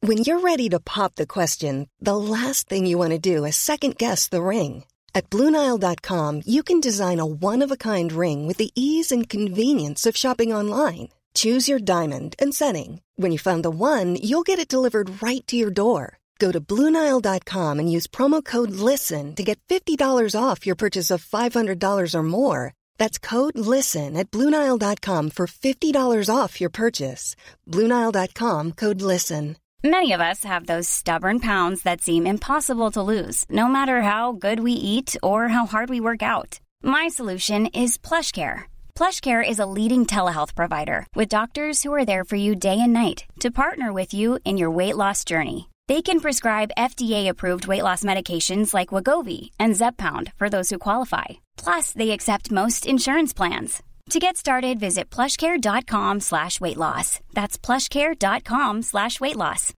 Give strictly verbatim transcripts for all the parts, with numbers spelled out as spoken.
When you're ready to pop the question, the last thing you want to do is second-guess the ring. At Blue Nile dot com, you can design a one-of-a-kind ring with the ease and convenience of shopping online. Choose your diamond and setting. When you find the one, you'll get it delivered right to your door. Go to Blue Nile dot com and use promo code LISTEN to get fifty dollars off your purchase of five hundred dollars or more. That's code LISTEN at Blue Nile dot com for fifty dollars off your purchase. Blue Nile dot com, code LISTEN. Many of us have those stubborn pounds that seem impossible to lose, no matter how good we eat or how hard we work out. My solution is PlushCare. PlushCare is a leading telehealth provider with doctors who are there for you day and night to partner with you in your weight loss journey. They can prescribe F D A-approved weight loss medications like Wegovy and Zepbound for those who qualify. Plus, they accept most insurance plans. To get started, visit plushcare.com slash weight loss. That's plushcare.com slash weight loss.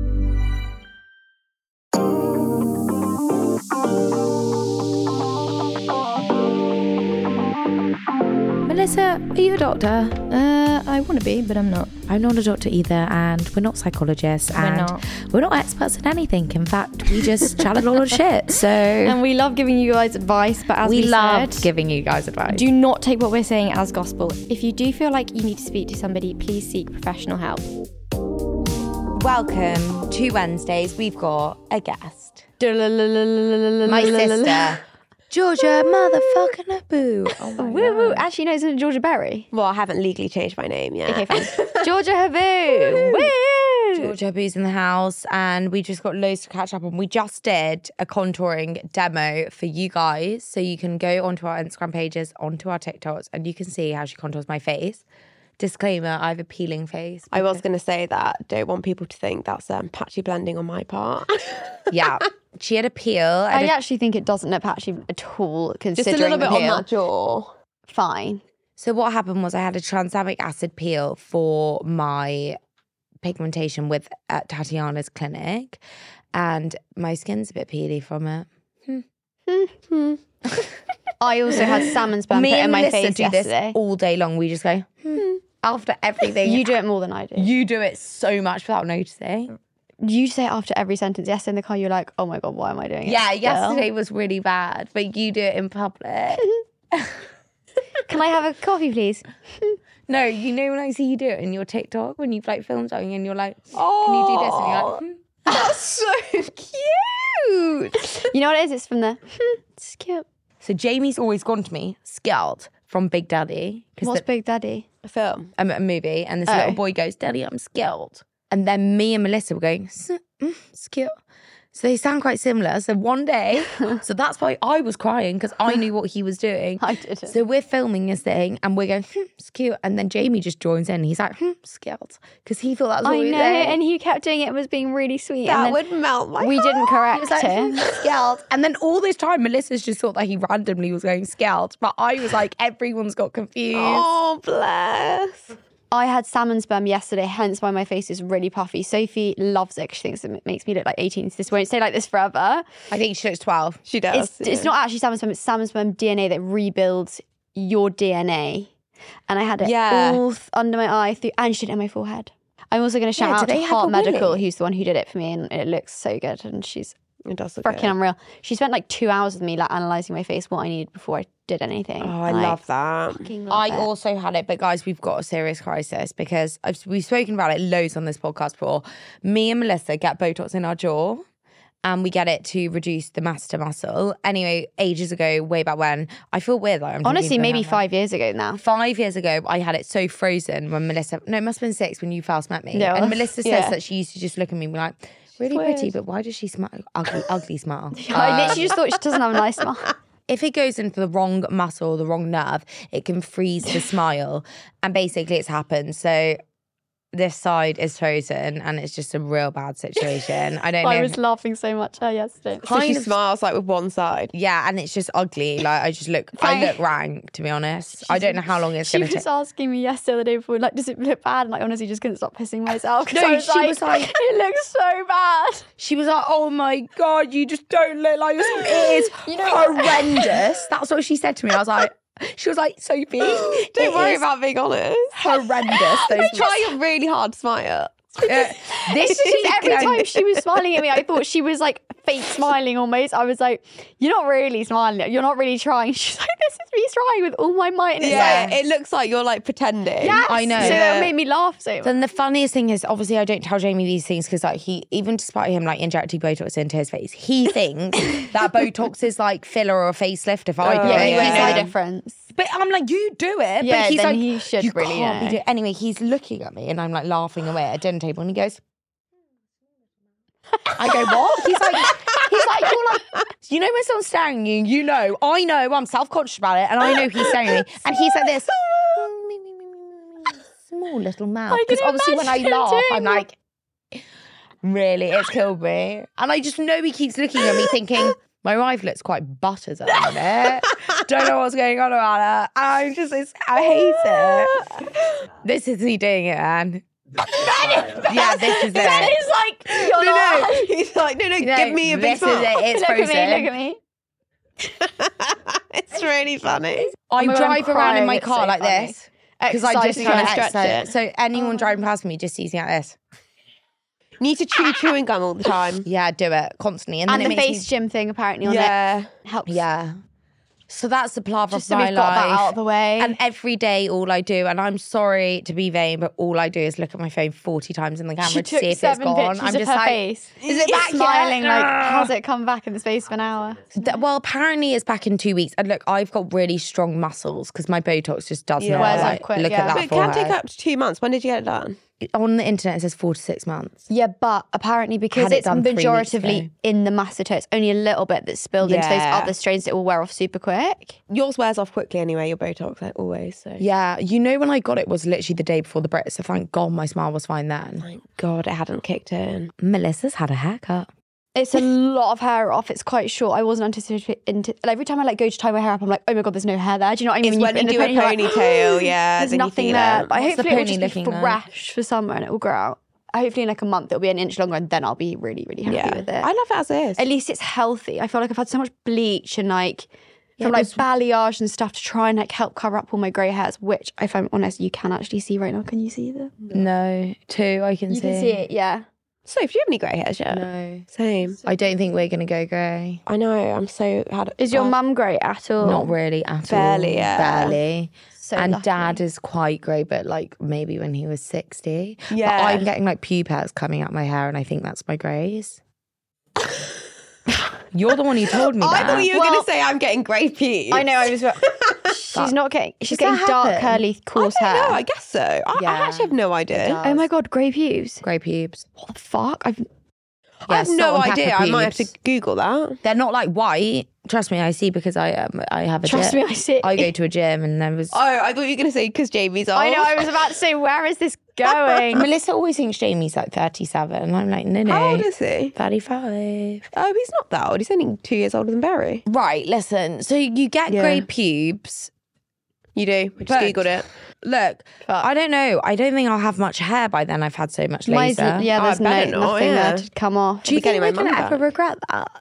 Melissa, are you a doctor? Uh, I want to be, but I'm not. I'm not a doctor either, and we're not psychologists, We're and not. we're not experts in anything. In fact, we just chat a lot of shit. So, And we love giving you guys advice, but as we, we love said, giving you guys advice. do not take what we're saying as gospel. If you do feel like you need to speak to somebody, please seek professional help. Welcome to Wednesdays. We've got a guest. My My sister, Georgia motherfucking Abu. Oh my Woo woo. Actually, no, isn't it Georgia Berry? Well, I haven't legally changed my name yet. Okay, fine. Georgia Habu. Woo! Georgia Abu's in the house, and we just got loads to catch up on. We just did a contouring demo for you guys, so you can go onto our Instagram pages, onto our TikToks, and you can see how she contours my face. Disclaimer, I have a peeling face. I was going to say that. Don't want people to think that's um, patchy blending on my part. Yeah. She had a peel. I and a- actually think it doesn't look patchy at all, Just a considering little bit the on peel. that jaw. Fine. So what happened was I had a tranexamic acid peel for my pigmentation with at Tatiana's clinic, and my skin's a bit peely from it. I also had salmon sperm Me put in and my Melissa face do yesterday. this all day long. We just go hmm, after everything. You do it more than I do. You do it so much without noticing. You say it after every sentence. Yes, in the car, you're like, oh my God, why am I doing it? Yeah, still? yesterday was really bad, but you do it in public. Can I have a coffee, please? No, you know when I see you do it in your TikTok, when you've like filmed something and you're like, oh, can you do this? And you're like, hmm. That's so cute. You know what it is? It's from the, hmm, it's cute. So Jamie's always gone to me scared from Big Daddy. What's the, Big Daddy? A film. um, a movie, and this Oh. little boy goes, Daddy, I'm scared. And then me and Melissa were going, "S- mm, scared. So they sound quite similar. So one day, so that's why I was crying, because I knew what he was doing. I didn't. So we're filming this thing and we're going, hmm, it's cute. And then Jamie just joins in. He's like, hmm, scared. Because he thought that's what I we know, were saying. and he kept doing it and was being really sweet. That and then would melt my we heart. didn't correct He was like, him. hmm, scared. And then all this time, Melissa's just thought that he randomly was going scared. But I was like, everyone's got confused. Oh, bless. I had salmon sperm yesterday, hence why my face is really puffy. Sophie loves it 'cause she thinks it makes me look like eighteen. So this won't stay like this forever. I think she looks twelve. She does. It's, it's not actually salmon sperm, it's salmon sperm D N A that rebuilds your D N A. And I had it Yeah. all th- under my eye, through, and she did it on my forehead. I'm also going to shout Yeah, do out they to have Heart a Medical, Willy? who's the one who did it for me, and it looks so good. And she's It does look freaking good. unreal. She spent like two hours with me, like analysing my face, what I needed before I did anything. Oh, I Like, love that. fucking love I it. also had it, but guys, we've got a serious crisis because I've, we've spoken about it loads on this podcast before. Me and Melissa get Botox in our jaw, and we get it to reduce the masseter muscle. Anyway, ages ago, way back when, I feel weird. Like I'm Honestly, talking maybe forever. five years ago now. Five years ago, I had it so frozen when Melissa, no, it must have been six when you first met me. Yeah. And Melissa says Yeah. that she used to just look at me and be like, really weird. pretty, but why does she smile? Ugly, ugly smile. I literally just thought she doesn't have a nice smile. If it goes into the wrong muscle, the wrong nerve, it can freeze the smile. And basically it's happened. So this side is frozen and it's just a real bad situation. I don't know. I was laughing so much at her yesterday. So she kind of- smiles like with one side. Yeah, and it's just ugly. Like I just look, I look rank, to be honest. I don't know how long it's She going to was take. asking me yesterday, the day before, like, does it look bad? And I honestly just couldn't stop pissing myself. 'cause No, I was she like, was like- it looks so bad. She was like, oh my God, you just don't look like yourself. It is You know what? horrendous. That's what she said to me. I was like, she was like, Sophie, Don't it worry is about being honest. horrendous. Those I try really hard to smile. Uh, this It's just every weekend- time she was smiling at me, I thought she was like fake smiling almost. I was like, you're not really smiling. You're not really trying. She's like, this is me trying with all my might. And it's Yeah, like, it looks like you're like pretending. yes. I know. So Yeah. that made me laugh so much. Then the funniest thing is, obviously, I don't tell Jamie these things because, like, he, even despite him like injecting Botox into his face, he thinks that Botox is like filler or a facelift. If I do Yeah, it, he yeah. knows yeah. the difference. But I'm like, you do it. Yeah, but he's then like, he should you really can't be know. doing. Anyway, he's looking at me, and I'm like laughing away at a dinner table, and he goes. I go, what? He's like, he's like, you're like, you know when someone's staring at you, you know, I know, I'm self-conscious about it, and I know he's staring at me, and he's like this, small little mouth. I can Because obviously when I imagine him laugh, doing I'm like, really, it's killed me. And I just know he keeps looking at me thinking, my wife looks quite butters at the minute. Don't know what's going on about her. And I'm just, it's, I hate it. This is me doing it, Anne. Yeah, this is it. That is like, you're No, not. no. He's like, no, no, No, give me a big this is smile. it. It's Look frozen. at me, look at me. It's really funny. I Oh my God, drive I'm around in crying, my it's car so like funny. this because I just Exercising trying and to stretch exercise. it. So anyone driving past me just sees me like this. Need to chew chewing gum all the time. Yeah, do it constantly, and then And it the makes face gym thing apparently on Yeah. it helps. me, yeah. So that's the palaver Just of so my we've got life. that out of the way. And every day, all I do, and I'm sorry to be vain, but all I do is look at my phone forty times in the camera she to took see if it's seven gone. pictures I'm of just her like, face. is it back Smiling yet? like, Ah. has it come back in the space of an hour? Th- Well, apparently it's back in two weeks. And look, I've got really strong muscles because my Botox just does Yeah. not Wears off like, quick, look yeah. at that But it can take forehead. up to two months. When did you get it done? On the internet, it says four to six months. Yeah, but apparently because Had it it's done three weeks majoritively ago. in the masseter, it's only a little bit that's spilled into those Yeah. other strains that will wear off super quick. Yours wears off quickly anyway, your Botox, like always. So Yeah, you know when I got it was literally the day before the Brits, so thank God my smile was fine then. thank God it hadn't kicked in. Melissa's had a haircut. It's a lot of hair off. It's quite short. I wasn't anticipating. Into, every time I like go to tie my hair up, I'm like, oh my God, there's no hair there. Do you know what I mean? It's when you do a you're like, ponytail, yeah. There's then you nothing feel there. it. But What's the hopefully it will pony just be looking like? fresh for summer and it will grow out. Hopefully in like a month it'll be an inch longer and then I'll be really, really happy Yeah, with it. I love it as it is. At least it's healthy. I feel like I've had so much bleach and like Yeah, from like because- balayage and stuff to try and like help cover up all my grey hairs, which if I'm honest, you can actually see right now. Can you see them? No, two I can You see. can see it, yeah. So, do you have any grey hairs yet? No. Same. I don't think we're going to go grey. I know, I'm so... Had, Is your I've- mum grey at all? Not really at Barely, all. yeah. Barely. So and lucky. dad is quite grey, but like maybe when he was sixty. Yeah. But I'm getting like pube hairs coming out my hair and I think that's my greys. You're the one who told me I that. thought you were Well- going to say I'm getting grey pubes. I know, I was. She's not getting. She's Does that getting dark, happen? curly, I coarse don't hair. know, I guess so. I, Yeah. I actually have no idea. does. Oh my God, grey pubes. Grey pubes. What the fuck? I've. I have Yeah, no salt and idea. pepper I might have to pubes. Google that. They're not like white. Trust me, I see because I um, I have a Trust gym. me, I see. I go to a gym and there was. Oh, I thought you were going to say because Jamie's old. I know. I was about to say, where is this going? Melissa always thinks Jamie's like thirty-seven. And I'm like, no, no. How old is he? thirty-five. Oh, he's not that old. He's only two years older than Barry. Right, listen. So you get Yeah. grey pubes. You do. I just But- Googled it. Look, Fuck. I don't know. I don't think I'll have much hair by then. I've had so much Mine's- laser. yeah, Oh, there's I no, better not, nothing yeah. there to come off. Do you I'll be getting think my we're going to mum ever back. regret that?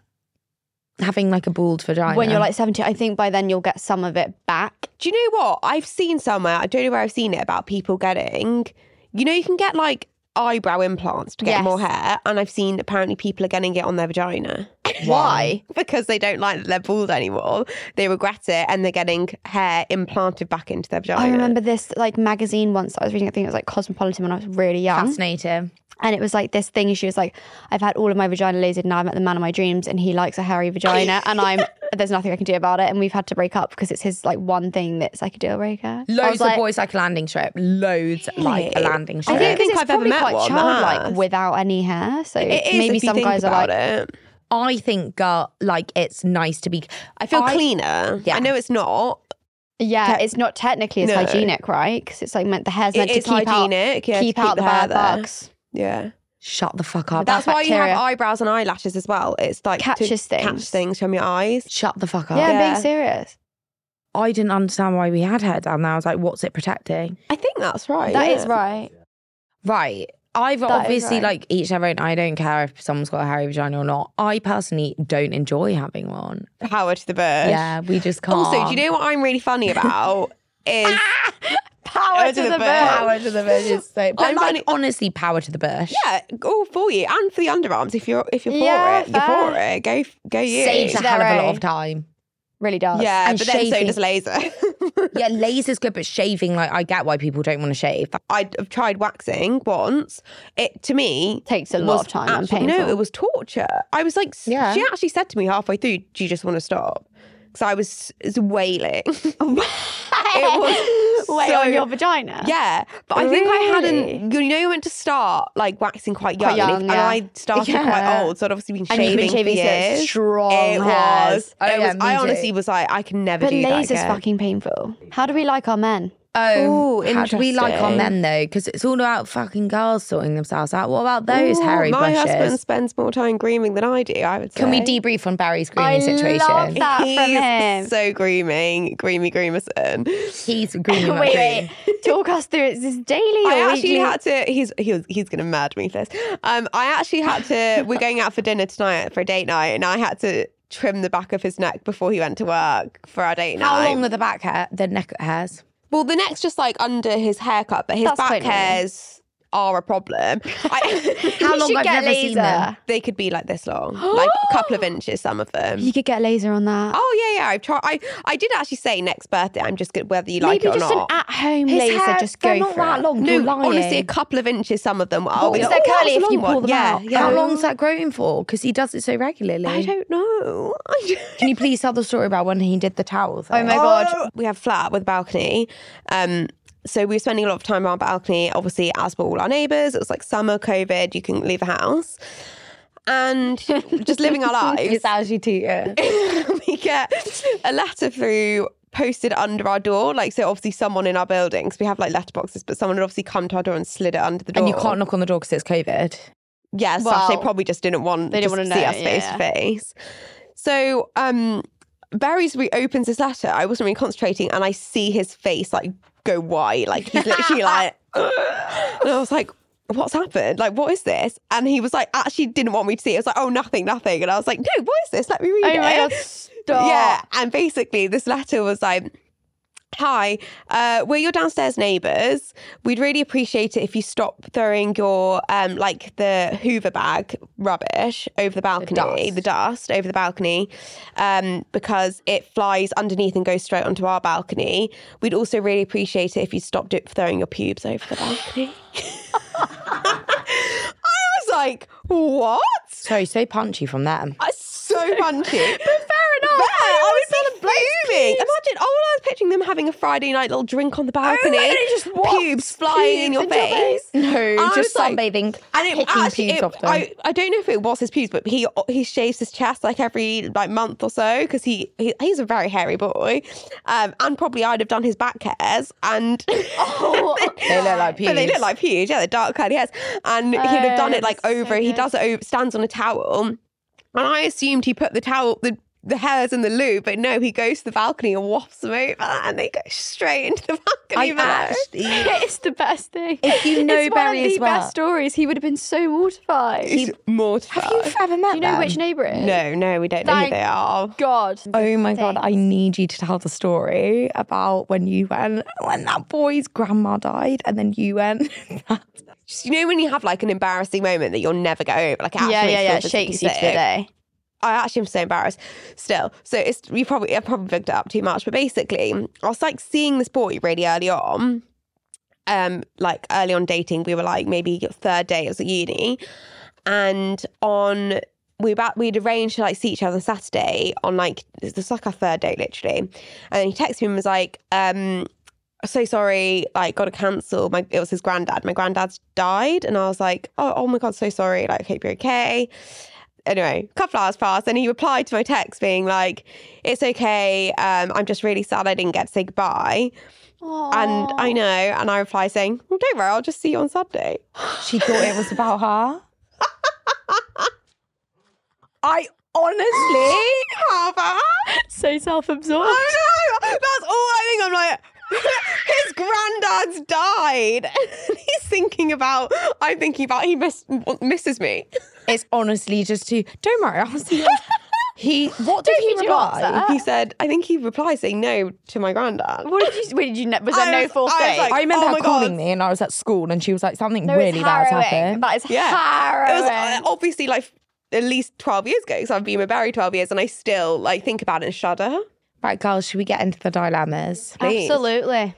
Having like a bald vagina. When you're like seventy, I think by then you'll get some of it back. Do you know what? I've seen somewhere, I don't know where I've seen it, about people getting, you know, you can get like eyebrow implants to get Yes. more hair. And I've seen apparently people are getting it on their vagina. Why? Because they don't like that they're bald anymore. They regret it and they're getting hair implanted back into their vagina. I remember this like magazine once that I was reading. I think it was like Cosmopolitan when I was really young. fascinating. And it was like this thing. She was like, I've had all of my vagina lasered. Now I met the man of my dreams and he likes a hairy vagina. And I'm, there's nothing I can do about it. And we've had to break up because it's his like one thing that's like a deal breaker. I was Loads of like, boys like a landing strip. Loads like a landing I strip. think think because I've it's ever probably met quite one that childlike has. without any hair. So It is maybe if you some think guys are about like, it. I think, uh, like, it's nice to be. I feel I- cleaner. Yeah. I know it's not. yeah, Te- it's not technically as No. hygienic, right? Because it's like meant the hair's It meant to is keep hygienic, out, yeah, to keep keep out the the hair bad there. bugs. Yeah. Shut the fuck up. That's why you have bacteria. eyebrows and eyelashes as well. It's like Catches to things. catch things from your eyes. Shut the fuck up. Yeah, I'm Yeah. being serious. I didn't understand why we had hair down there. I was like, what's it protecting? I think that's right. That yeah. is right. Right. I've That is obviously right. like each their own. I don't care if someone's got a hairy vagina or not. I personally don't enjoy having one. Power to the bird. Yeah, we just can't. Also, do you know what I'm really funny about? Is Power to, to the, the bush. bush. Power to the bush is so. But I'm like, finding- honestly, power to the bush. Yeah, all for you and for the underarms. If you're if you're for Yeah, it, you're for fair. it. Go go you. Saves a Their hell of a lot own. of time. Really does. Yeah, And but then so shaving. does laser. Yeah, laser's good, but shaving, like, I get why people don't want to shave. I've tried waxing once. It to me Takes a lot was of time and actually- painful. No, it was torture. I was like, Yeah. she actually said to me halfway through, "Do you just want to stop?" Because I was, was wailing. It was Wait so- on your vagina. Yeah, but I think I Really? hadn't. You know, you went to start like waxing quite young, Quite young, and, if- yeah. and I started Yeah. quite old, so I'd obviously been And shaving, you've been shaving for so years. strong It hairs. was. Oh, it yeah, was. I me too. honestly was like, I can never But do that laser's again. fucking painful. How do we like our men? Oh, Ooh, how do we like our interesting. men though? Because it's all about fucking girls sorting themselves out. What about those Ooh, hairy my bushes? husband spends more time grooming than I do. I would say. Can we debrief on Barry's grooming I situation? love that from He's him. so grooming, Groomy Groomerson. He's grooming wait, McQueen. wait. Talk us through. Is this daily or I actually weekly? had to. He's he was, he's gonna mad me for this. Um, I actually had to. We're going out for dinner tonight for a date night, and I had to trim the back of his neck before he went to work for our date How night. long are the back hair, the neck hairs? Well, the neck's just like under his haircut, but his That's back quite normal. hairs are a problem. I, How You long should I've get never seen laser. them. they could be like this long, like a couple of inches. Some of them. You could get laser on that. Oh yeah, yeah. I've tried. I I did actually say next birthday. I'm just good whether you like Maybe it or just not. an at-home His laser. hair, just they're go not for that it. long. No, You're lying. honestly, a couple of inches. Some of them. Oh, because yeah. they're Oh, curly that's a if you long pull one. them yeah, out. Yeah. How long's that growing for? Because he does it so regularly. I don't know. I don't- Can you please tell the story about when he did the towel thing? Oh my god. We have a flat with a balcony. Um, so we were spending a lot of time on our balcony, obviously, as were all our neighbours. It was like summer, COVID, you couldn't leave the house. And just living our lives. It's actually too good. We get a letter through posted under our door. Like, so obviously someone in our building, because we have like letterboxes, but someone had obviously come to our door and slid it under the door. And you can't knock on the door because it's COVID. Yeah, slash they Well, probably just didn't want they didn't just wanna see know, us face yeah. to face. So um, Barry's reopens his letter. I wasn't really concentrating, and I see his face like go white. Like he's literally like, and I was like, what's happened? Like, what is this? And he was like, actually didn't want me to see it. It was like, oh, nothing, nothing. And I was like, no, what is this? Let me read Oh it. my god, stop. Yeah, and basically this letter was like, hi, uh, we're your downstairs neighbours. We'd really appreciate it if you stop throwing your, um, like the Hoover bag rubbish over the balcony, the dust, dust. over the balcony, um, because it flies underneath and goes straight onto our balcony. We'd also really appreciate it if you stopped it throwing your pubes over the balcony. I was like, what? So, so punchy from them. I so punchy. Fair enough. Yeah, I was like fuming. Imagine, oh, I was picturing them having a Friday night little drink on the balcony. and it just wafts pubes flying in your pubes into your face. No, I just was like- sunbathing, And it picking actually, pubes it- off them. I, I don't know if it was his pubes, but he he shaves his chest like every like month or so because he, he he's a very hairy boy, um, and probably I'd have done his back hairs and Oh, They look like but they look pubes. like pubes, yeah, they're dark curly hairs, and he'd have done it like Oh, so over. He good. does it over, stands on a towel, and I assumed he put the towel the. the hairs in the loo, but no, he goes to the balcony and wafts them over and they go straight into the balcony I below. actually, it's the best thing. If you know it's Barry one of the as well. best stories. He would have been so mortified. He's mortified. have you ever met Do you know them? which neighbour it is? No, no, we don't know who Thank they are. God. Oh my god, Thanks. I need you to tell the story about when you went when that boy's grandma died and then you went. Just, you know when you have like an embarrassing moment that you'll never get over, like it actually Yeah, makes yeah, you yeah. feel It shakes physically you to the sick. day. I actually am so embarrassed still. So it's you probably I probably picked it up too much, but basically I was like seeing this boy really early on. Um, like early on dating, we were like maybe third day, it was at uni, and on we about we'd arranged to like see each other on Saturday on like this was like our third date literally, and then he texted me and was like, um. so sorry, like, got to cancel. My, it was his granddad. My granddad's died. And I was like, oh, oh my God, so sorry. Like, hope you're okay. Anyway, a couple hours passed and he replied to my text being like, it's okay. Um, I'm just really sad I didn't get to say goodbye. And I know. And I replied saying, well, don't worry, I'll just see you on Sunday. She thought it was about her. I honestly How bad? So self-absorbed. I know. That's all I think. I'm like, his granddad's died. And he's thinking about, I'm thinking about he miss, misses me. It's honestly just too. Don't worry, I'll see you. He what did Don't he you do reply? answer? He said, I think he replied saying no to my granddad. What did you? What did you? ne- Was there I no was- false I was date? like, I remember oh her my calling God. me and I was at school and she was like, something no, really it's bad's harrowing. happened. That is Yeah. harrowing. It was uh, obviously like at least twelve years ago because I've been with Barry twelve years and I still like think about it and shudder. Right, girls, should we get into the dilemmas? Please. Absolutely.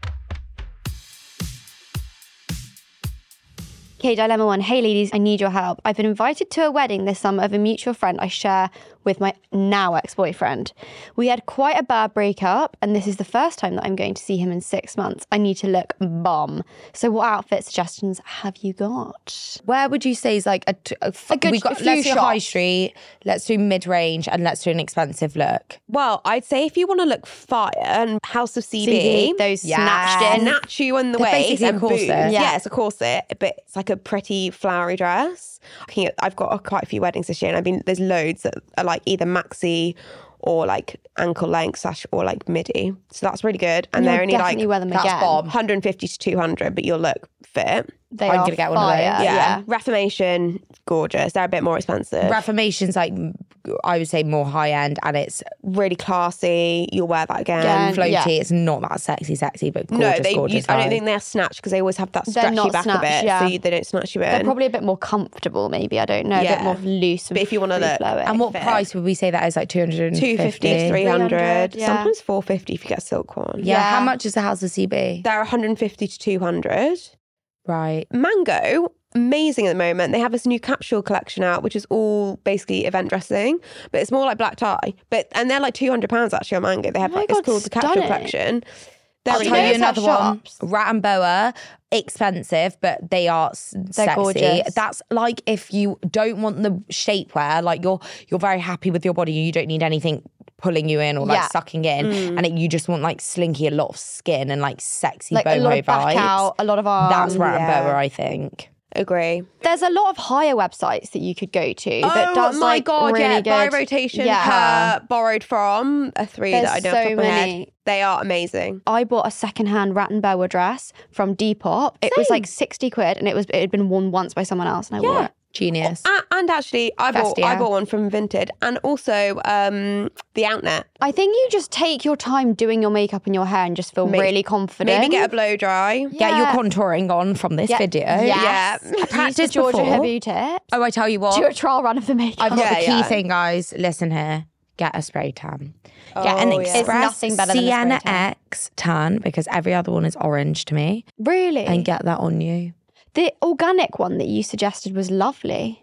Okay, dilemma one. Hey, ladies, I need your help. I've been invited to a wedding this summer of a mutual friend I share with my now ex-boyfriend. We had quite a bad breakup, and this is the first time that I'm going to see him in six months. I need to look bomb. So what outfit suggestions have you got? Where would you say is like a, t- a, f- A good- we've got, a few let's do high shots. street, let's do mid-range, and let's do an expensive look. Well, I'd say if you want to look fire and House of C B, C B, those Yes. snatched in. snatch you on the They're waist basically a and corset. boobs. Yeah. Yeah. It's a corset, but it's like a pretty flowery dress. I think I've got quite a few weddings this year, and I've been there's loads that are like either maxi or like ankle length slash or like midi. So that's really good, and You'll they're only like definitely wear them that's again. bomb. one hundred fifty to two hundred, but you'll look fit. They I'm are gonna get one of fire. those. Yeah. Yeah. Reformation, gorgeous. They're a bit more expensive. Reformation's like, I would say more high-end and it's really classy. You'll wear that again. Again. floaty. yeah. It's not that sexy, sexy, but gorgeous, no, they. gorgeous You, I don't vibe. think they're snatched because they always have that They're stretchy not back snatched, a bit, yeah. so you, they don't snatch you in. They're probably a bit more comfortable, maybe. I don't know. A bit Yeah. more loose. And But if you wanna look- free-flowing. And what fit. price would we say that is? Like two hundred fifty? two fifty, three hundred, yeah. sometimes four fifty if you get a silk one. Yeah. Yeah. How much is the House of C B? They're one hundred fifty to two hundred. Right. Mango, amazing at the moment. They have this new capsule collection out, which is all basically event dressing, but it's more like black tie. But and they're like two hundred pounds actually on Mango. They have Oh my like it's God, called the capsule stunning. collection. They're I'll really tell you good. have another one. shops. Rat and Boa, expensive, but they are s- They're sexy. gorgeous. That's like if you don't want the shapewear, like you're you're very happy with your body, you don't need anything pulling you in or like Yeah. sucking in, and it, you just want like slinky, a lot of skin and like sexy like a lot boho of back vibes. out, a lot of arms. That's Rat yeah. and Boa, I think. Agree. There's a lot of hire websites that you could go to that oh does my like god, really yeah. good. By rotation, Yeah. her borrowed from a three There's that I know so off the top of my head. many. They are amazing. I bought a secondhand Rat and Boa dress from Depop. It was like sixty quid, and it was it had been worn once by someone else, and I wore it. Genius. A- And actually, I bought, Festia. I bought one from Vinted, and also um, the Outnet. I think you just take your time doing your makeup and your hair and just feel Make- really confident. Maybe get a blow dry. Get your Yeah. contouring on from this Yeah. video. Yes. Yeah. I Use the practiced Georgia before. Habu tips. Oh, I tell you what. Do a trial run of the makeup. I've got Yeah, the key yeah. thing, guys. Listen here. Get a spray tan. Get an Oh, yeah. Express It's nothing better than a spray Sienna tan. X tan because every other one is orange to me. Really? And get that on you. The organic one that you suggested was lovely.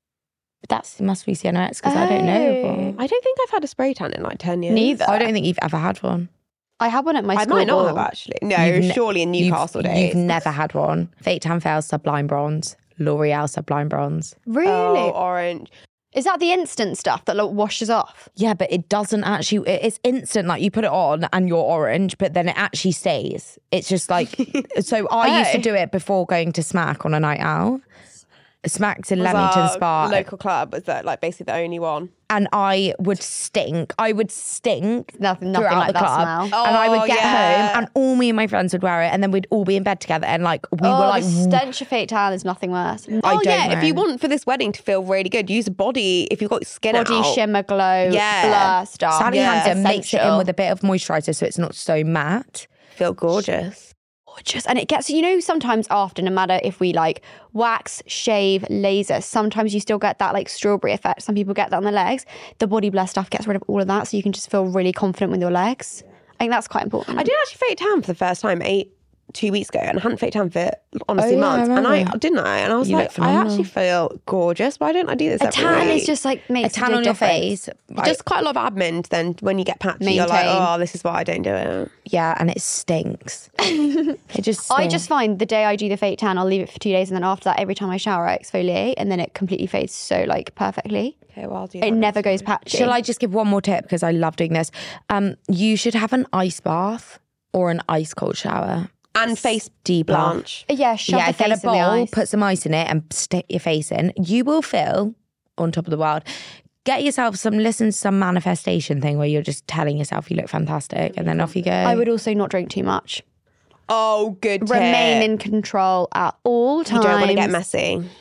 That must be Sienna X because I don't know. Oh. one. I don't think I've had a spray tan in like ten years. Neither. I don't think you've ever had one. I had one at my I school might not ball. have actually. No, You've ne- surely in You've- Newcastle you've, days. never had one. Fake Tan Fail Sublime Bronze. L'Oreal Sublime Bronze. Really? Oh, orange. Is that the instant stuff that like, washes off? Yeah, but it doesn't actually, it- it's instant. Like you put it on and you're orange, but then it actually stays. It's just like, so I used to Oh. do it before going to Smack on a night out. Smack's in Was Leamington our Spa. local club was that like basically the only one. And I would stink. I would stink Nothing- nothing throughout like the that club. smell. And I Oh, would get yeah. home and all me and my friends would wear it and then we'd all be in bed together and like we oh, were like, the stench of fake tan is nothing worse. I oh don't yeah, know. if you want for this wedding to feel really good, use a body. If you've got skin Body out. shimmer, glow, Yeah. blur stuff. Sally Yeah, Hansen makes it in essential. with a bit of moisturiser so it's not so matte. feel gorgeous. Gorgeous. And it gets, you know, sometimes after, no matter if we like wax, shave, laser, sometimes you still get that like strawberry effect. Some people get that on the legs. The body blur stuff gets rid of all of that so you can just feel really confident with your legs. I think that's quite important. I did actually fake tan for the first time eight two weeks ago, and I hadn't fake tan for honestly Oh, yeah, I months. And I remember. didn't I? And I was You like, look I phenomenal. actually feel gorgeous. Why don't I do this? A every tan week? is just like A makes tan a on your difference. face. I- just quite a lot of admin. Then when you get patchy, you're like, Maintain. oh, this is why I don't do it. yeah, and it stinks. it just I stinks. just find the day I do the fake tan, I'll leave it for two days, and then after that, every time I shower, I exfoliate, and then it completely fades so like perfectly. Okay, well I'll do. It that never next goes time. patchy. Shall I just give one more tip because I love doing this? Um, you should have an ice bath or an ice cold shower. And face Deep blanch. Yeah, shove yeah, the get a face in the bowl, ice. put some ice in it, and stick your face in. You will feel on top of the world. Get yourself some, listen to some manifestation thing where you're just telling yourself you look fantastic, and then off you go. I would also not drink too much. Oh, good. Remain tip. in control at all You times. don't want to get messy.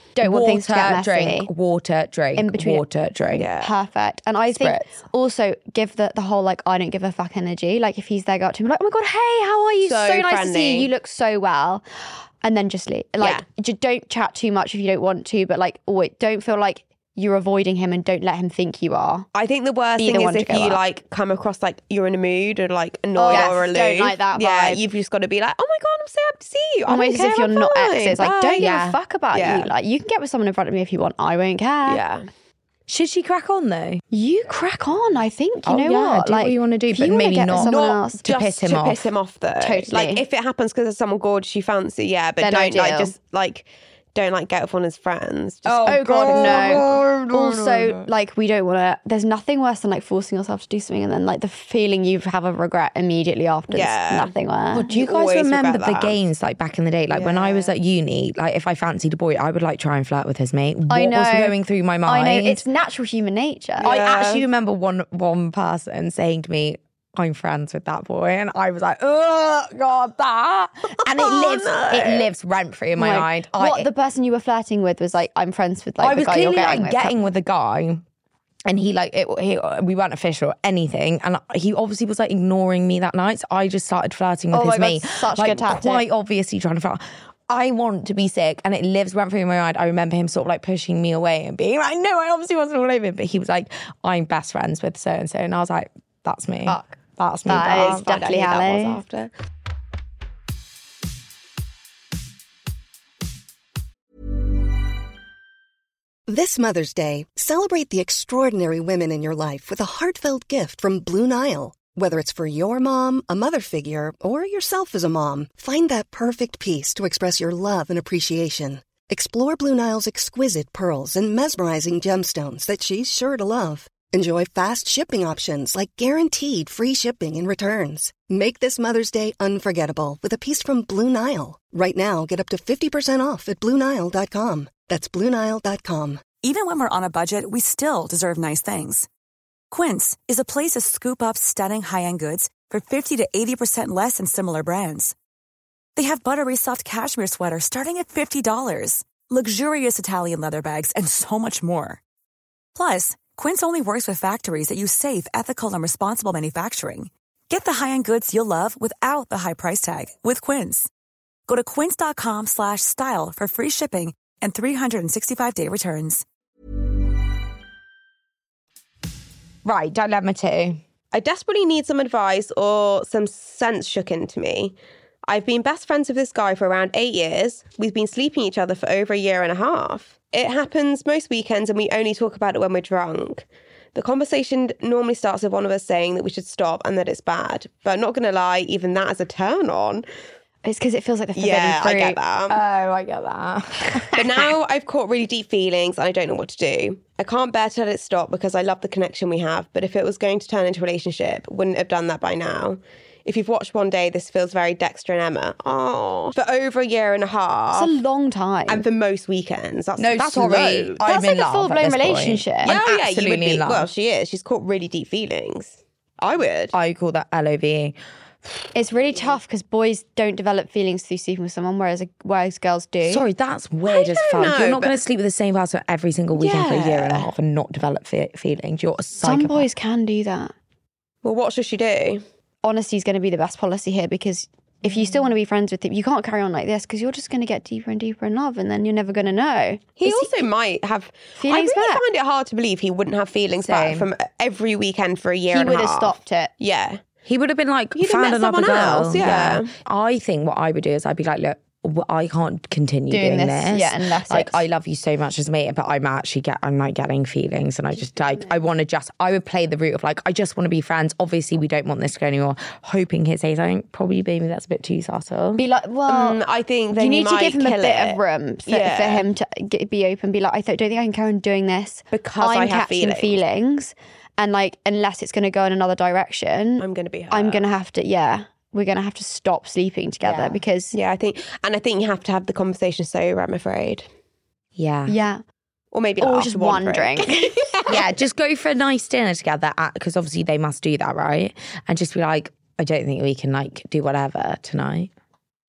don't want things to get messy. Drink, water, drink, In between. water, drink. Yeah. Perfect. And I think Spritz. also give the, the whole like I don't give a fuck energy. Like if he's there, go up to him like, oh my God, hey, how are you? So So, nice to friendly. see you. You look so well. And then just leave. Like Yeah. just don't chat too much if you don't want to, but like always don't feel like you're avoiding him and don't let him think you are. I think the worst Either thing one is to if go you up. like come across like you're in a mood or like annoyed Yes, or aloof. don't like that Yeah, vibe. you've just got to be like, oh my God, I'm so happy to see you. I Almost don't as if care, you're I'm not fine. exes. Like Bye. don't yeah. give a fuck about Yeah. you. Like you can get with someone in front of me if you want. I won't care. Yeah. Should she crack on though? You crack on, I think. You Oh, know yeah, what? do what you wanna do, if but you wanna maybe get with not- someone not else. to Just piss him to off. piss him off though. Totally. Like if it happens because there's someone gorgeous you fancy, yeah, but Then don't like ideal. just like don't like get with one of his friends. Just, Oh, God, no. no, Also, no. like, we don't want to. There's nothing worse than like forcing yourself to do something and then like the feeling you have a regret immediately after. Yeah. There's nothing worse. God, do you You guys always remember regret the that. games like back in the day? Like when I was at uni, like if I fancied a boy, I would like try and flirt with his mate. What I know. was going through my mind? I know it's natural human nature. I Yeah. actually remember one one person saying to me, I'm friends with that boy. And I was like, oh, God, that. And it lives it lives rent free in my Like, mind. what I, the person you were flirting with was like, I'm friends with like I the was guy you're clearly getting like with. getting with a guy. And he like, it, he, we weren't official or anything. And he obviously was like ignoring me that night. So I just started flirting with Oh my his God, mate. such a like, good tactic. quite obviously trying to flirt. I want to be sick and it lives rent free in my mind. I remember him sort of like pushing me away and being like, no, I obviously wasn't all over him. But he was like, I'm best friends with so and so. And I was like, that's me. Fuck. That's me. That Dad. is definitely I don't know who Hallie. that was after. This Mother's Day, celebrate the extraordinary women in your life with a heartfelt gift from Blue Nile. Whether it's for your mom, a mother figure, or yourself as a mom, find that perfect piece to express your love and appreciation. Explore Blue Nile's exquisite pearls and mesmerizing gemstones that she's sure to love. Enjoy fast shipping options like guaranteed free shipping and returns. Make this Mother's Day unforgettable with a piece from Blue Nile. Right now, get up to fifty percent off at Blue Nile dot com. That's Blue Nile dot com. Even when we're on a budget, we still deserve nice things. Quince is a place to scoop up stunning high-end goods for fifty to eighty percent less than similar brands. They have buttery soft cashmere sweaters starting at fifty dollars, luxurious Italian leather bags, and so much more. Plus, Quince only works with factories that use safe, ethical, and responsible manufacturing. Get the high-end goods you'll love without the high price tag with Quince. Go to quince.com slash style for free shipping and three sixty-five day returns. Right, dilemma two. I desperately need some advice or some sense shook into me. I've been best friends with this guy for around eight years. We've been sleeping each other for over a year and a half. It happens most weekends and we only talk about it when we're drunk. The conversation normally starts with one of us saying that we should stop and that it's bad. But not going to lie, even that is a turn on. It's because it feels like the forbidden Yeah, fruit. I get that. Oh, I get that. But now I've caught really deep feelings and I don't know what to do. I can't bear to let it stop because I love the connection we have. But if it was going to turn into a relationship, wouldn't have done that by now. If you've watched One Day, this feels very Dexter and Emma. Oh, for over a year and a half. It's a long time. And for most weekends. That's, No, that's sorry. loads. I'm That's in like a love full-blown at this point. relationship. I'm Yeah, oh, yeah, you absolutely would be. in love. Well, she is. She's caught really deep feelings. I would. I call that L O V E. It's really tough because boys don't develop feelings through sleeping with someone, whereas whereas girls do. Sorry, that's weird as don't fuck. know, You're not but- going to sleep with the same person every single weekend for a year and a Yeah. half and not develop fe- feelings. You're a Some psychopath. boys can do that. Well, what should she do? Honesty is going to be the best policy here because if you still want to be friends with him, you can't carry on like this because you're just going to get deeper and deeper in love and then you're never going to know. He Is also might have Feelings I really back? find it hard to believe he wouldn't have feelings Same. back from every weekend for a year He and a would half. have stopped it. Yeah. He would have been like, He'd have found met another someone girl. else, yeah. I think what I would do is I'd be like, look, w- I can't continue Doing doing, this, this. yeah, unless like it's- I love you so much as a mate, but I'm actually get I'm like getting feelings, and I just like I want to just I would play the route of like I just want to be friends. Obviously, we don't want this to go anymore. Hoping he'd say something. Probably, maybe that's a bit too subtle. Be like, well, Mm, I think then you need to might give him a kill bit it. of room for, Yeah. for him to get, be open. Be like, I th- don't think I can carry on doing this Because I'm I have catching feelings. feelings, and like unless it's going to go in another direction, I'm going to be hurt. I'm going to have to. Yeah, we're going to have to stop sleeping together Yeah. because Yeah, I think, and I think you have to have the conversation sober, I'm afraid. yeah, yeah, Or maybe or after just one drink. drink. yeah. Just go for a nice dinner together because obviously they must do that, right? And just be like, I don't think we can like do whatever tonight.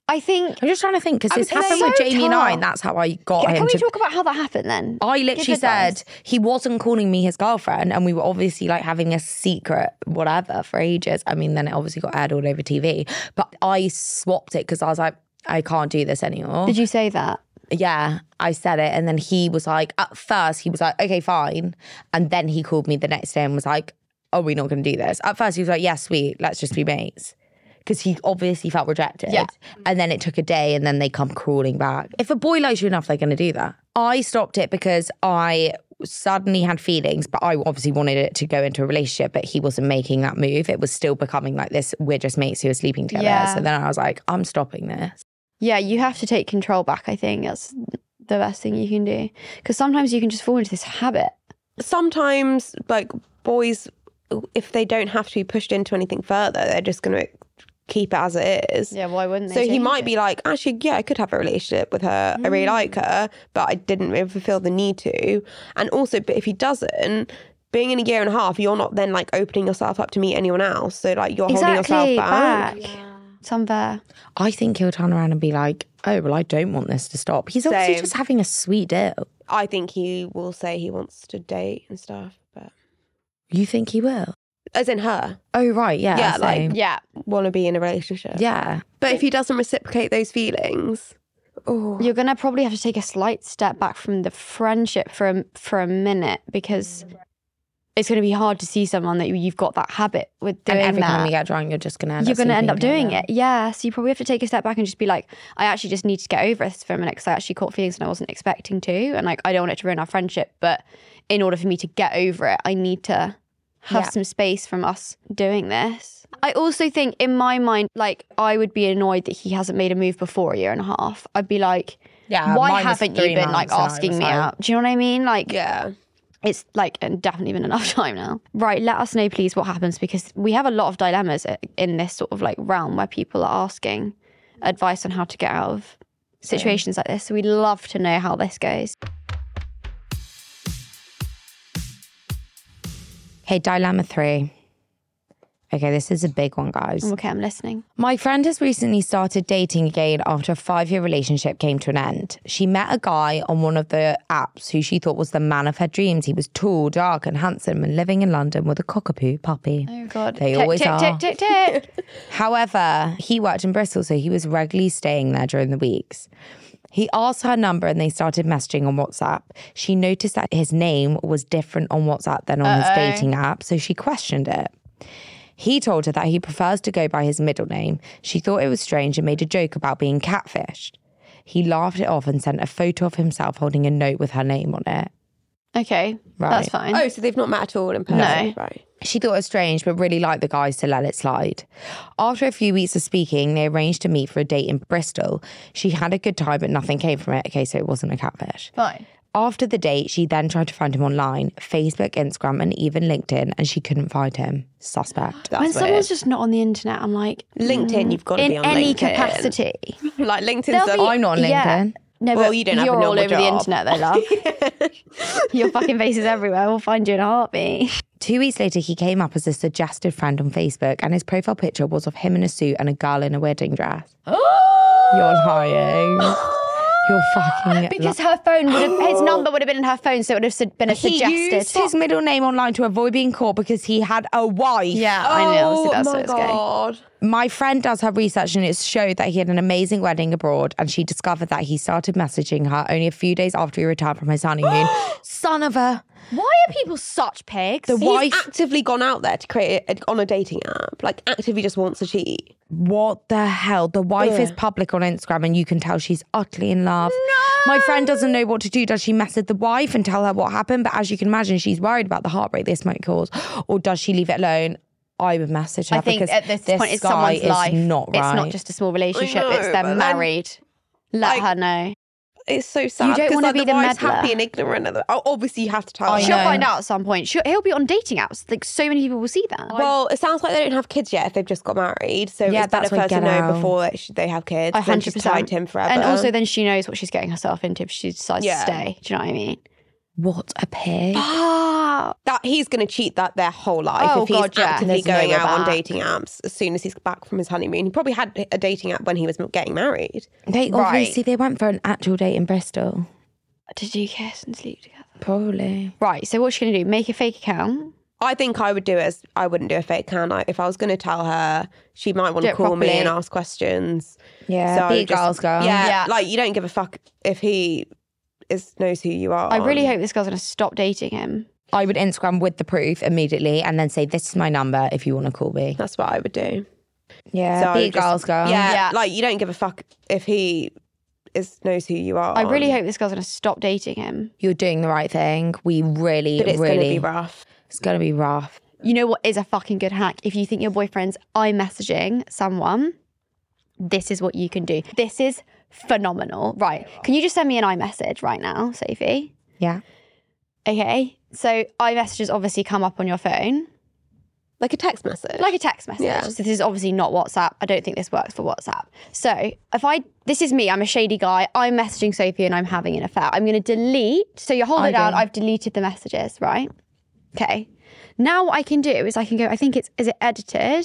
I think. I'm just trying to think because this it's happened so with Jamie and I, tough. and that's how I got Can him we to. talk about how that happened then? I Give literally advice. said he wasn't calling me his girlfriend, and we were obviously like having a secret whatever for ages. I mean, then it obviously got aired all over T V. But I swapped it because I was like, I can't do this anymore. Did you say that? Yeah, I said it, and then he was like, at first he was like, okay, fine, and then he called me the next day and was like, oh, we're not going to do this. At first he was like, yeah, sweet, let's just be mates. Because he obviously felt rejected. Yeah. And then it took a day and then they come crawling back. If a boy likes you enough, they're going to do that. I stopped it because I suddenly had feelings, but I obviously wanted it to go into a relationship, but he wasn't making that move. It was still becoming like this, we're just mates who are sleeping together. Yeah. So then I was like, I'm stopping this. Yeah, you have to take control back, I think. That's the best thing you can do. Because sometimes you can just fall into this habit. Sometimes, like, boys, if they don't have to be pushed into anything further, they're just going to keep it as it is. Yeah, why wouldn't they? So he change might it? be like, actually, yeah, I could have a relationship with her. I really like her, but I didn't really feel the need to. And also, but if he doesn't, being in a year and a half, you're not then like opening yourself up to meet anyone else. So like you're holding Exactly, yourself back. back. It's unfair. I think he'll turn around and be like, oh, well, I don't want this to stop. He's obviously Same. just having a sweet deal. I think he will say he wants to date and stuff, but You think he will? as in her, Oh, right, yeah. Yeah, like- same. Yeah. want to be in a relationship. Yeah. But if he doesn't reciprocate those feelings, oh, You're going to probably have to take a slight step back from the friendship for a, for a minute because it's going to be hard to see someone that you've got that habit with doing And every that. time you get drunk, you're just going to end You're up going to end sleeping up doing together. it. Yeah. So you probably have to take a step back and just be like, I actually just need to get over this for a minute because I actually caught feelings and I wasn't expecting to. And like, I don't want it to ruin our friendship. But in order for me to get over it, I need to have Yeah. some space from us doing this. I also think in my mind, like, I would be annoyed that he hasn't made a move before a year and a half. I'd be like, Yeah, why mine was haven't you three been like months and I asking was me like- out? Do you know what I mean? Like, yeah. it's like definitely been enough time now. Right, let us know please what happens because we have a lot of dilemmas in this sort of like realm where people are asking advice on how to get out of situations like this. So we'd love to know how this goes. Okay, dilemma three. Okay, this is a big one, guys. Okay, I'm listening. My friend has recently started dating again after a five-year relationship came to an end. She met a guy on one of the apps who she thought was the man of her dreams. He was tall, dark and handsome and living in London with a cockapoo puppy. Oh God. They tick, always tick, are. tick, tick, tick. However, he worked in Bristol, so he was regularly staying there during the weeks. He asked her number and they started messaging on WhatsApp. She noticed that his name was different on WhatsApp than on his dating app, so she questioned it. He told her that he prefers to go by his middle name. She thought it was strange and made a joke about being catfished. He laughed it off and sent a photo of himself holding a note with her name on it. Okay, Right. that's fine. Oh, so they've not met at all in person, No. right? She thought it was strange, but really liked the guys to let it slide. After a few weeks of speaking, they arranged to meet for a date in Bristol. She had a good time, but nothing came from it. Okay, so it wasn't a catfish. Fine. After the date, she then tried to find him online, Facebook, Instagram, and even LinkedIn, and she couldn't find him. Suspect. That's When weird. someone's just not on the internet, I'm like, LinkedIn, you've got to in be on any LinkedIn. capacity. Like LinkedIn's There'll the be- I'm not on Yeah. LinkedIn. No, Well, but you don't have a you're all normal over the job. internet though, love. Your fucking face is everywhere. We'll find you in a heartbeat. Two weeks later, he came up as a suggested friend on Facebook, and his profile picture was of him in a suit and a girl in a wedding dress. You're lying. You're fucking Because her phone would have, his number would have been in her phone, so it would have su- been a He suggested. used his middle name online to avoid being caught because he had a wife. Yeah, I know. Obviously, that's oh what my it's going. God. My friend does her research and it showed that he had an amazing wedding abroad, and she discovered that he started messaging her only a few days after he returned from his honeymoon. Son of a... Why are people such pigs? The He's wife... actively gone out there to create it on a dating app. Like, actively just wants to cheat. What the hell? The wife is public on Instagram and you can tell she's utterly in love. No! My friend doesn't know what to do. Does she message the wife and tell her what happened? But as you can imagine, she's worried about the heartbreak this might cause. Or does she leave it alone? I would message her I think because at this, this point, it's guy someone's is life. not right. It's not just a small relationship. know, It's but they're then- married. Let like- her know. It's so sad. You don't 'cause, wanna like, be the the wife's meddler. happy and ignorant. Of the, oh, obviously, you have to tell I her. She'll know. find out at some point. She'll, he'll be on dating apps. Like, so many people will see that. Well, it sounds like they don't have kids yet if they've just got married. So Yeah, it's better that's for why her to get know out. before they, sh- they have kids. A Then hundred she's percent. tied to him forever. And also, then she knows what she's getting herself into if she decides Yeah. to stay. Do you know what I mean? What a pig. Ah, That he's going to cheat that their whole life Oh, if he's God, yeah. actively There's no going way out on back. dating apps as soon as he's back from his honeymoon. He probably had a dating app when he was getting married. They Right. obviously, they went for an actual date in Bristol. did you kiss and sleep together? Probably. Right, so what's she going to do? Make a fake account? I think I would do it as I wouldn't do a fake account. I, if I was going to tell her, she might want Do to it call me properly. and ask questions. Yeah, So I be a would just- girl's girl. Yeah, Yeah. like you don't give a fuck if he is knows who you are. I really hope this girl's going to stop dating him. I would Instagram with the proof immediately and then say, this is my number if you want to call me. That's what I would do. Yeah, So I be a would just- girl's girl. Yeah, Yeah. like you don't give a fuck if he is knows who you are. I really hope this girl's going to stop dating him. You're doing the right thing. We really, But it's really... going to be rough. It's going to be rough. You know what is a fucking good hack? If you think your boyfriend's iMessaging someone, this is what you can do. This is phenomenal. Right. Can you just send me an iMessage right now, Sophie? Yeah. Okay. So iMessages obviously come up on your phone. Like a text message. Like a text message. Yeah. So this is obviously not WhatsApp. I don't think this works for WhatsApp. So if I, this is me, I'm a shady guy. I'm messaging Sophie and I'm having an affair. I'm going to delete. So you hold I it down. do. I've deleted the messages, right? Okay. Now what I can do is I can go, I think it's, is it edited?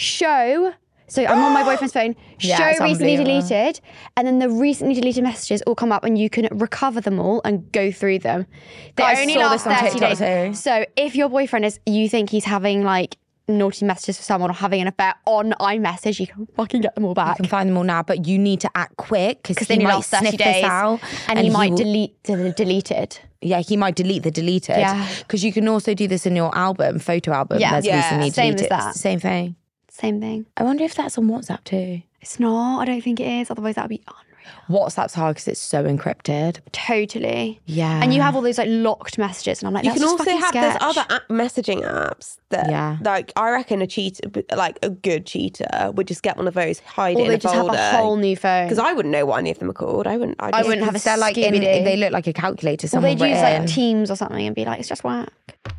Show. So I'm on my boyfriend's phone. Yeah, Show it's recently unbelievable. deleted. And then the recently deleted messages all come up and you can recover them all and go through them. They I only saw last this on thirty TikTok days. too. So if your boyfriend is, you think he's having like naughty messages for someone or having an affair on iMessage, you can fucking get them all You back. can find them all now, but you need to act quick because Because he then you might last thirty sniff days this out. and, he might will- delete the deleted. Yeah, he might delete the deleted. Yeah. Because you can also do this in your album, photo album. Yeah. There's Yeah, recently same deleted. as that. It's the same thing. Same thing. I wonder if that's on WhatsApp too. It's not. I don't think it is. Otherwise, that would be unreal. WhatsApp's hard because it's so encrypted. Totally. Yeah. And you have all those like locked messages, and I'm like, You that's can just also fucking have sketch. there's other app messaging apps that, Yeah. like I reckon a cheater, like a good cheater, would just get one of those, hide Or it in they a just folder. have a whole new phone. Because I wouldn't know what any of them are called. I wouldn't. I'd I just- wouldn't have a They're like in, Scooby-Doo. they look like a calculator. Or Someone they'd use written. like Teams or something and be like, it's just whack.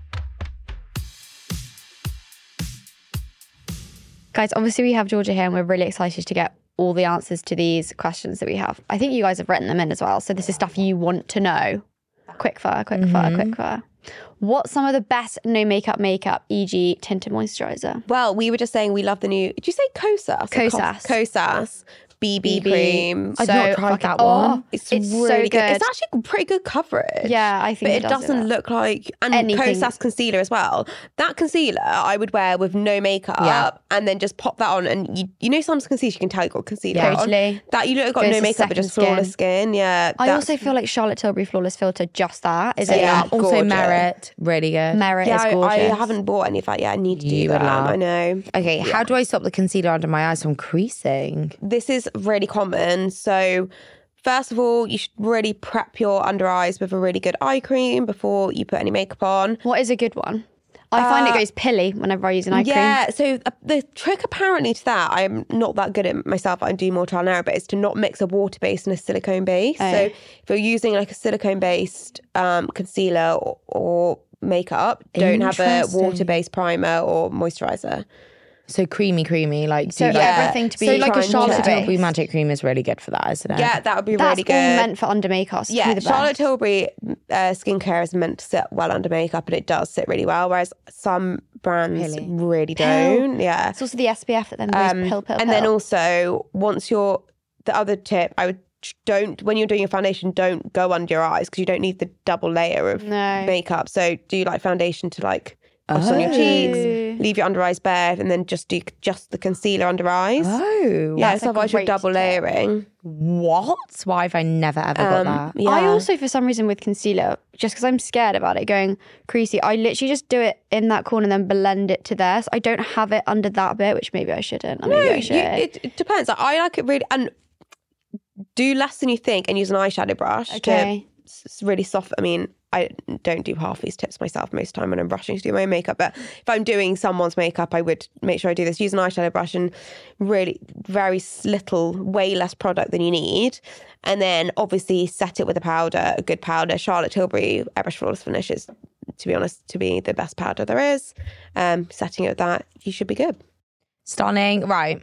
Guys, obviously we have Georgia here and we're really excited to get all the answers to these questions that we have. I think you guys have written them in as well. So this is stuff you want to know. Quick fire, quick fire, quick fire. What's some of the best no makeup makeup, for example tinted moisturiser? Well, we were just saying we love the new. Did you say Kosas? Kosas. Kosas B B, B B. cream. I've So not tried fucking- that oh, one. It's, It's so really good. good. It's actually pretty good coverage. Yeah, I think but it it, does do doesn't that. look like and Anything. Kosas concealer as well. That concealer I would wear with no makeup Yeah. and then just pop that on, and you you know some concealer you can tell you got concealer Yeah. on. Totally. That you look got Goes no to makeup but just second flawless skin. Yeah, I that's- also feel like Charlotte Tilbury Flawless Filter, just that. Is it Yeah. that? Also gorgeous. Merit, really good. Merit yeah, is I, gorgeous. I haven't bought any of that yet. I need to do You would that. love. I know. Okay, how do I stop the concealer under my eyes from creasing? This is really common. So, first of all, you should really prep your under eyes with a really good eye cream before you put any makeup on. What is a good one? I find it goes pilly whenever I use an eye cream. Yeah, so uh, the trick apparently to that, I'm not that good at it myself, I do more trial and error, but it's to not mix a water base and a silicone base. Oh. So, if you're using like a silicone based um, concealer or, or makeup, don't have a Interesting. water based primer or moisturizer. So creamy, creamy, like So do like, everything to be so like a try and Charlotte check. Tilbury magic cream is really good for that, isn't it? Yeah, that would be That's really good. all meant for under makeup. So Yeah, the Charlotte best. Tilbury uh, skincare is meant to sit well under makeup, and it does sit really well. Whereas some brands Pilly. really Pill. don't. Yeah, It's also the S P F that then goes Um, pill, pill, and pill. then also once you're the other tip, I would don't when you're doing your foundation, don't go under your eyes because you don't need the double layer of No. makeup. So do like foundation to like gloss on your cheeks, leave your under eyes bare, and then just do just the concealer under eyes. Oh, yeah, that's so a otherwise you're great double tip. layering. what? Why have I never ever got Um, that? yeah. I also, for some reason, with concealer, just because I'm scared about it going creasy, I literally just do it in that corner and then blend it to there. So I don't have it under that bit, which maybe I shouldn't. Or maybe No, I should. you, it, it depends. I like it really, and do less than you think, and use an eyeshadow brush Okay. to s- really soft. I mean, I don't do half these tips myself most of the time when I'm brushing to do my own makeup. But if I'm doing someone's makeup, I would make sure I do this. Use an eyeshadow brush and really very s- little, way less product than you need. And then obviously set it with a powder, a good powder. Charlotte Tilbury Airbrush Flawless Finish is, to be honest, to be the best powder there is. Um, setting it with that, you should be good. Stunning. Right.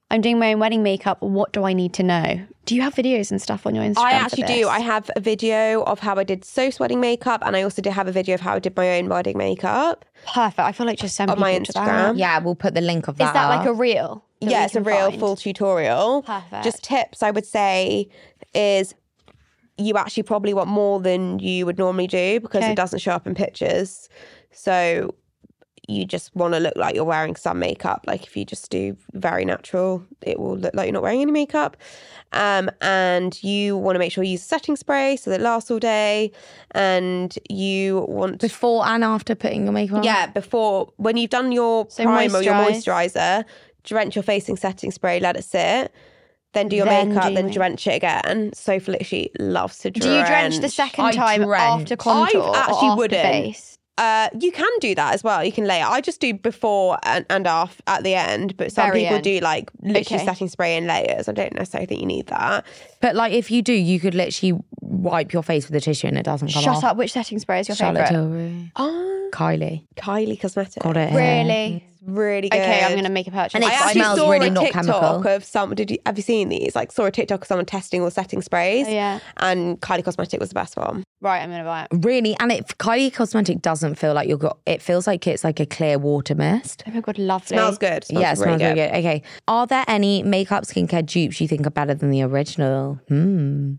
I'm doing my own wedding makeup. What do I need to know? Do you have videos and stuff on your Instagram? I actually for this? do. I have a video of how I did Soph's wedding makeup, and I also did have a video of how I did my own wedding makeup. Perfect. I feel like just send On people my to that. Instagram. Yeah, we'll put the link of that. Is that like a up. reel? that Yeah, we it's a can real find? full tutorial. Perfect. Just tips I would say is you actually probably want more than you would normally do because Okay. it doesn't show up in pictures. So you just want to look like you're wearing some makeup. Like if you just do very natural, it will look like you're not wearing any makeup. Um, and you want to make sure you use setting spray so that it lasts all day. And you want Before and after putting your makeup on? yeah, before, when you've done your So primer, your moisturise. moisturiser, drench your face in setting spray, let it sit. Then do your Then makeup, do then your- drench it again. Sophie literally loves to drench. Do you drench the second I time drench. after contour I or actually after wouldn't. base? Uh, you can do that as well. You can layer. I just do before and, and off at the end, but some Very people end. do like literally Okay. setting spray in layers. I don't necessarily think you need that. But like if you do, you could literally wipe your face with a tissue and it doesn't come Shut off. up. Which setting spray is your Charlotte favourite? Tilbury. Oh, Kylie. Kylie Cosmetics. Got it. Really? Really good. Okay, I'm going to make a purchase. And it I I actually smells saw really a not TikTok chemical. of some. Did you have you seen these? Like saw a TikTok of someone testing all setting sprays. Oh, yeah. And Kylie Cosmetics was the best one. Right, I'm going to buy it. Really, and it Kylie Cosmetic doesn't feel like you're got. It feels like it's like a clear water mist. Oh my God, lovely. Smells good. Smells yeah, it really smells really good. Okay, are there any makeup skincare dupes you think are better than the original? Hmm.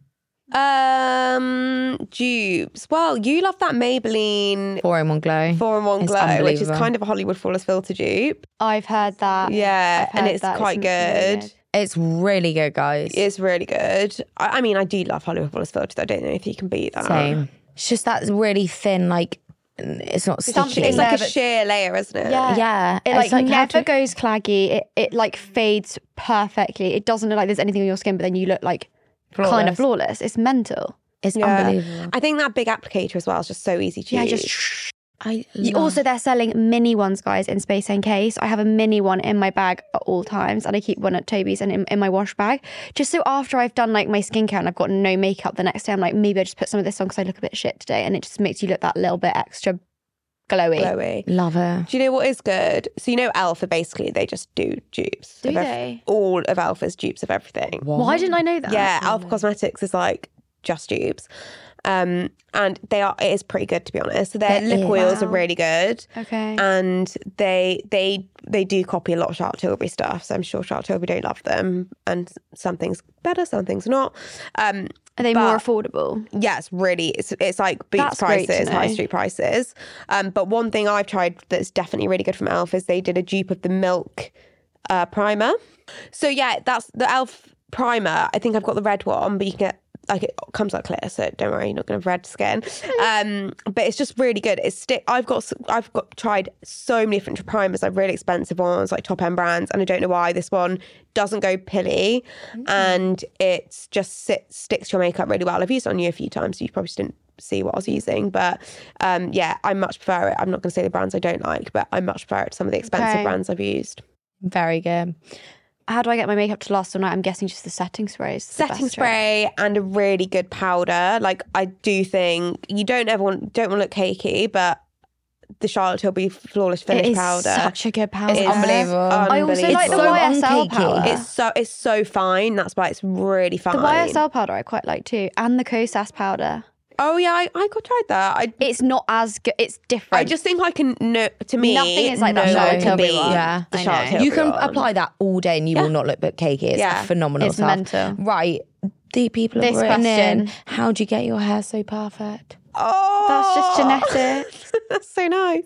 Um, dupes. Well, you love that Maybelline Four in one glow. four in one It's glow, which is unbelievable. kind of a Hollywood Flawless Filter dupe. I've heard that. Yeah, I've and heard it's that. quite really good. It's really good, guys. It's really good. I, I mean, I do love Hollywood Flawless Filters. I don't know if you can beat that. Same. It's just that really thin, like it's not sticky. Something It's like a Never- sheer layer, isn't it? Yeah. Yeah, It it's like, like how never to- goes claggy. It it like fades perfectly. It doesn't look like there's anything on your skin, but then you look like kind of flawless. It's mental. It's Yeah. unbelievable. I think that big applicator as well is just so easy to Yeah, use. just I You- love- also, they're selling mini ones, guys, in Space N Case. I have a mini one in my bag at all times, and I keep one at Toby's and in, in my wash bag. Just so after I've done like my skincare and I've got no makeup the next day, I'm like, maybe I just put some of this on because I look a bit shit today, and it just makes you look that little bit extra glowy. glowy. love it. Do you know what is good? So you know Elf are basically, they just do dupes. Do of ev- they? All of Elf is dupes of everything. Why didn't I know that? Yeah, Elf Cosmetics is like just dupes. Um, and they are, it is pretty good to be honest. So their It lip is. oils are Wow. really good. Okay. And they they they do copy a lot of Charlotte Tilbury stuff. So I'm sure Charlotte Tilbury don't love them. And some things better, some things not. Um, Are they but- more affordable? Yeah, it's really it's it's like Boots That's great to prices, high know. street prices. Um, but one thing I've tried that's definitely really good from Elf is they did a dupe of the Milk uh, primer. So yeah, that's the Elf primer. I think I've got the red one, but you can get like it comes out clear, so don't worry, you're not going to have red skin. Um, but it's just really good. It's stick. I've got s- I've got tried so many different primers, like really expensive ones, like top end brands, and I don't know why this one doesn't go pilly, and it's just sit, sticks to your makeup really well. I've used it on you a few times, so you probably just didn't see what I was using, but um, yeah, I much prefer it. I'm not going to say the brands I don't like, but I much prefer it to some of the expensive Okay. brands I've used. Very good. How do I get my makeup to last all night? I'm guessing just the setting spray. is the Setting best trick. spray and a really good powder. Like I do think you don't ever want don't want to look cakey, but the Charlotte Tilbury Flawless It Finish is powder such a good powder. is unbelievable. I also unbelievable. like the so Y S L uncakey. powder. It's so it's so fine. That's why it's really fine. The Y S L powder I quite like too, and the Kosas powder. Oh yeah, I, I got tried that. I It's not as good. It's different. I just think I can know. To me, Nothing is like that no Charlotte one can Tilbury beat one. Yeah, the I Charlotte know. Tilbury You can one. apply that all day and you will not look but cakey. It's Yeah. phenomenal It's stuff. mental. Right. The people have This written in, question. how do you get your hair so perfect? Oh, That's just genetics. That's so nice.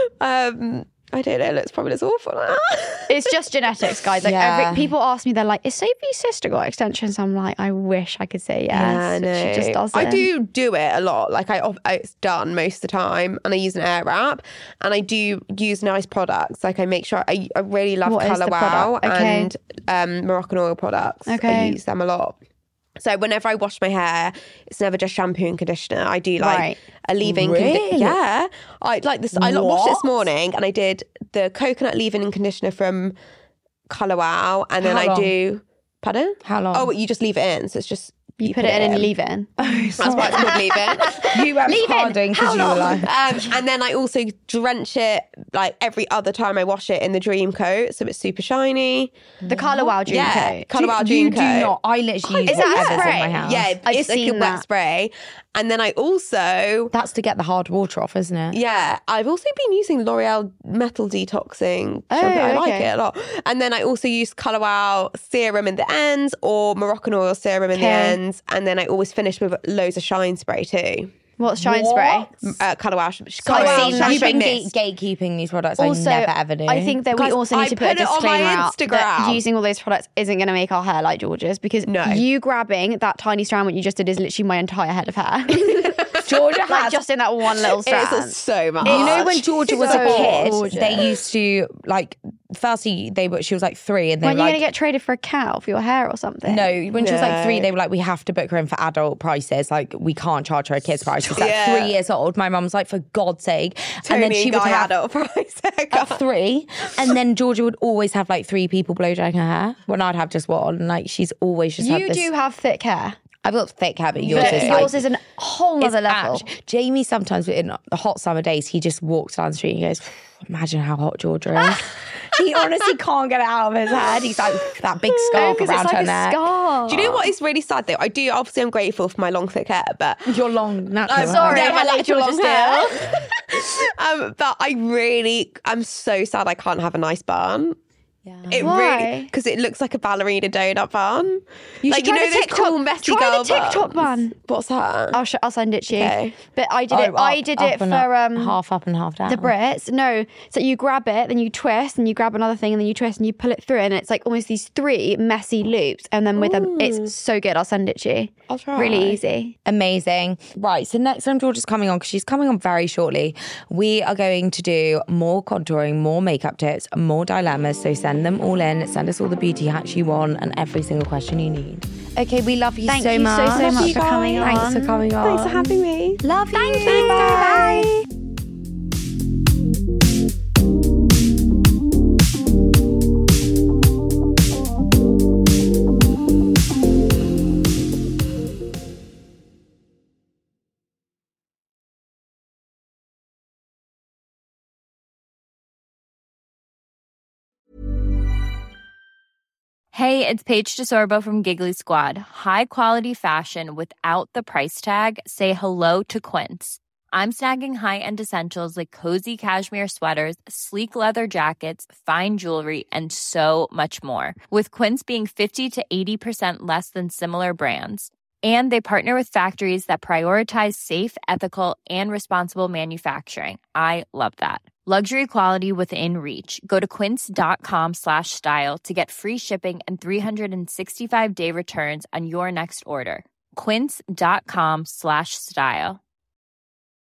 Um, I don't know. It looks probably looks awful. It's just genetics, guys. Like Yeah. every people ask me, they're like, "Is Sophie's sister got extensions?" I'm like, I wish I could say yes. Yeah, but no. She just doesn't. I do do it a lot. Like I, I, it's done most of the time, and I use an air wrap, and I do use nice products. Like I make sure I, I really love What is Colour the Wow product? Okay. and um, Moroccan oil products. I Okay. use them a lot. So whenever I wash my hair, it's never just shampoo and conditioner. I do like Right. a leave-in. Really? Yeah, I like this. I lo- washed this What? morning, and I did the coconut leave-in and conditioner from Colour Wow, and then How I long? do. Pardon? How long? Oh, you just leave it in, so it's just You, you put, it in and you leave it in. That's why it's called leave it. You went Leave it. harding because you were like, Um, and then I also drench it like every other time I wash it in the Dream Coat, so it's super shiny. The Colour Wow Dream Yeah, Coat. Colour Wow you Dream do Coat. not. I literally use Is that a whatever's spray? in my house. Yeah, I've it's like a seen wet that. spray. And then I also, That's to get the hard water off, isn't it? yeah, I've also been using L'Oreal Metal Detoxing Oh, shampoo. I like okay. it a lot. And then I also use Colour Wow serum in the ends or Moroccan oil serum in the Okay. ends. And then I always finish with loads of Shine Spray too. What's Shine Spray? Uh, Colour Wow. Colour I've Wow seen that. You've been Shampoo gate- Mist. gatekeeping these products. Also, I never ever knew. I think that we Guys, also need I to put a put it on my disclaimer out that Instagram. using all those products isn't going to make our hair like George's, because No. you grabbing that tiny strand what you just did is literally my entire head of hair. Georgia like has. just in that one little strand. It's so much. You know when Georgia was So a kid, gorgeous. they used to like. Firstly, they were. She was like three, and they When were are you like. going to get traded for a cow for your hair or something? No, when she was like three, No. they were like, we have to book her in for adult prices. Like, we can't charge her a kid's price. She's like Yeah. three years old. My mum was like, for God's sake. Tony and then she would Guy have adult price at haircut. three. And then Georgia would always have like three people blow drying her hair when I'd have just one. Like, she's always just had You this. do have thick hair. I've got thick hair, but yours But is yours like. is a whole it's other level. ash. Jamie sometimes in the hot summer days, he just walks down the street and he goes, imagine how hot Georgia is. He honestly can't get it out of his head. He's like that big scarf because around it's like her a neck. scar. Do you know what is really sad though? I do obviously I'm grateful for my long thick hair, but You're long, natural. I'm hair. sorry. Yeah, my hello, natural long Georgia hair. um, but I really, I'm so sad I can't have a nice bun. Yeah. It Why? really because it looks like a ballerina donut bun. You like should you try know the those TikTok- cool messy try girl the TikTok buns? bun. What's that? I'll sh- I'll send it to you. Okay. But I did Oh, it. I up- did up it and for up, um half up and half down. the Brits. No, so you grab it, then you twist, and you grab another thing, and then you twist, and you pull it through, and it's like almost these three messy loops, and then with them, it's so good. I'll send it to you. I'll try. Really easy. Amazing. Right. So next time Georgia's coming on, because she's coming on very shortly, we are going to do more contouring, more makeup tips, more dilemmas. So send them all in. Send us all the beauty hacks you want and every single question you need. Okay, we love you Thank so you much. so so Love much you for coming guys. on. Thanks for coming on. Thanks for having me. Love you. Thank you. Bye. Bye. Hey, it's Paige DeSorbo from Giggly Squad. High quality fashion without the price tag. Say hello to Quince. I'm snagging high-end essentials like cozy cashmere sweaters, sleek leather jackets, fine jewelry, and so much more. With Quince being fifty to eighty percent less than similar brands. And they partner with factories that prioritize safe, ethical, and responsible manufacturing. I love that. Luxury quality within reach. Go to quince.com slash style to get free shipping and three sixty-five day returns on your next order. Quince.com slash style.